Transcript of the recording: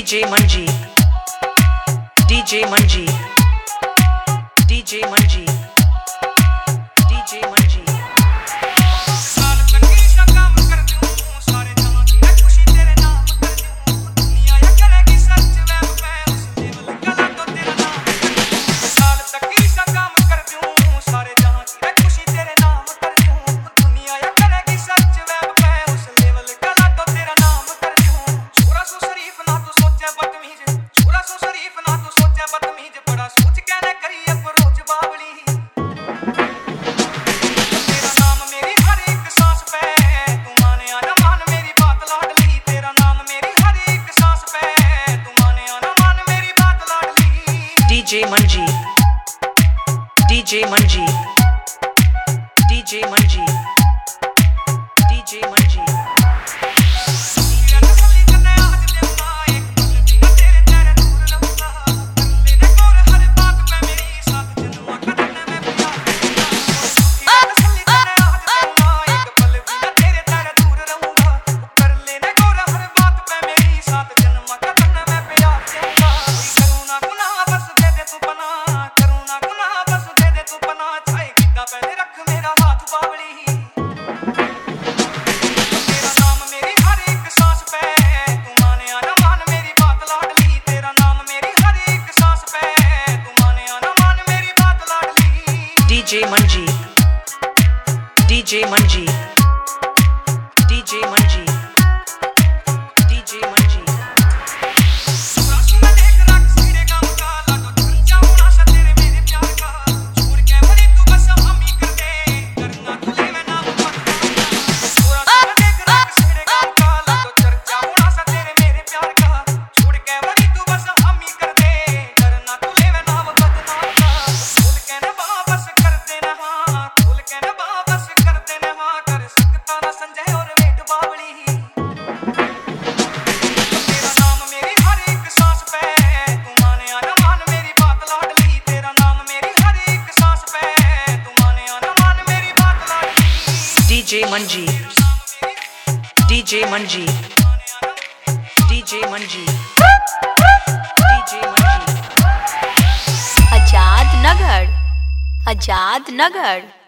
DJ Manjeet, DJ Manjeet, DJ Manjeet, DJ Manjeet। DJ Manjeet, DJ Manjeet, DJ Manjeet, DJ Manjeet। DJ Manjeet, DJ Manjeet, DJ Manjeet, DJ Manjeet। DJ Manjeet, DJ Manjeet, DJ Manjeet, DJ Manjeet। Azad Nagar, Azad Nagar.